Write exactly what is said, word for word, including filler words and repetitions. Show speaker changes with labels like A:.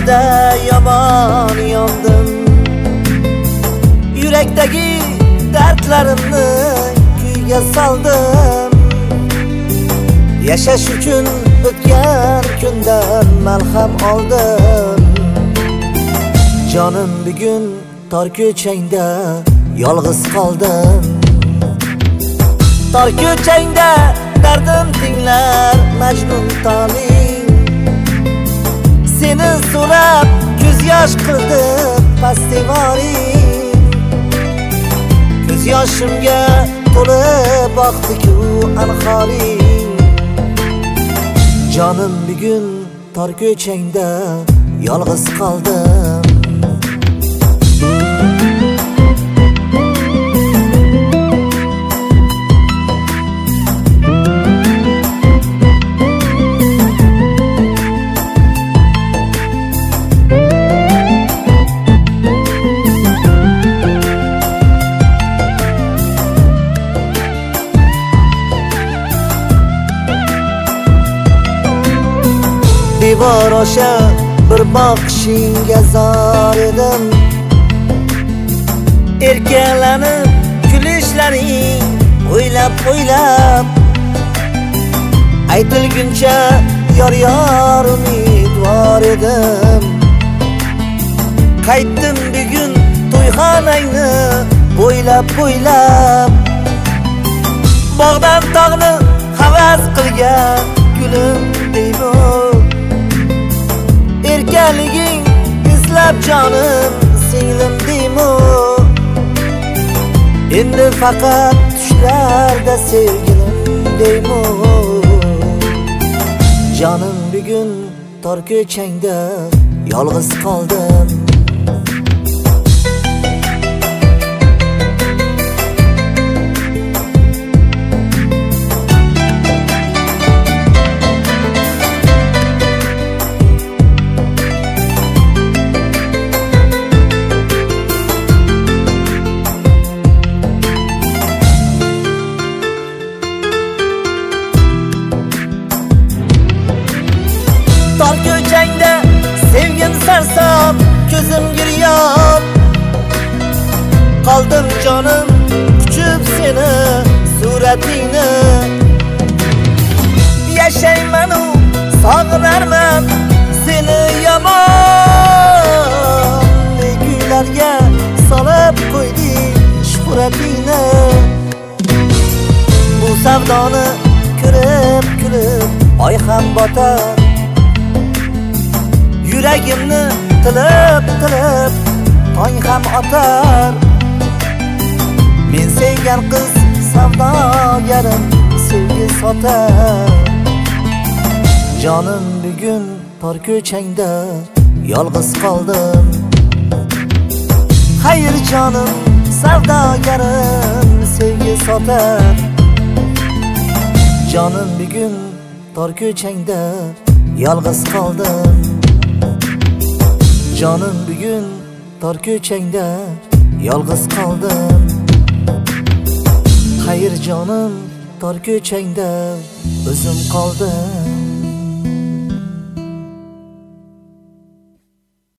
A: yo'lida yomon yondim. Yurakdagi dardlarimni kuyga soldim. Yashash uchun o'tgan kundan malham oldim. Jonim bugun tor ko'changda yolg'iz qoldim. Tor ko'changda dardim tinglar Majnun toling. Seni so'rab ko'z yosh qildi pastivoring. Ko'z yoshimga to'lib oqdi-ku anhoring. Jonim bugun tor ko'changda yolg'iz qoldim. Devor osha bir boqishingga zor edim. Erkalanib kulishlaring o'ylab o'ylab aytilguncha yor yor umidvor edim. Qaytdim bugun to'yxonangni bo'ylab bo'ylab. Bog'dan tog'ni havas qilgan gulim deyman. Erkaliging izlab jonim singlim deymu. Endi faqat tushlarda sevgilim deymu. Jonim bugun tor ko'changda yolg'iz qoldim. Tor ko'changda sevgim sarson, ko'zim giryon. Qoldim jonim quchib seni suratingni. Yashayman u sog'inarman seni yomon. Ne kuylarga solib qo'yding shuhratingni. Bu savdoni ko'rib kulib oy ham botar. Yuragimni tilib tilib tong ham otar. Men sevgan qiz savdogarim sevgi sotar. Jonim bugun tor ko'changda yolg'iz qoldim. Xayr jonim savdogarim sevgi sotar. Jonim bugun tor ko'changda yolg'iz qoldim. Jonim bugun tor ko'changda yolg'iz qoldim. Xayr jonim tor ko'changda o'zim qoldim.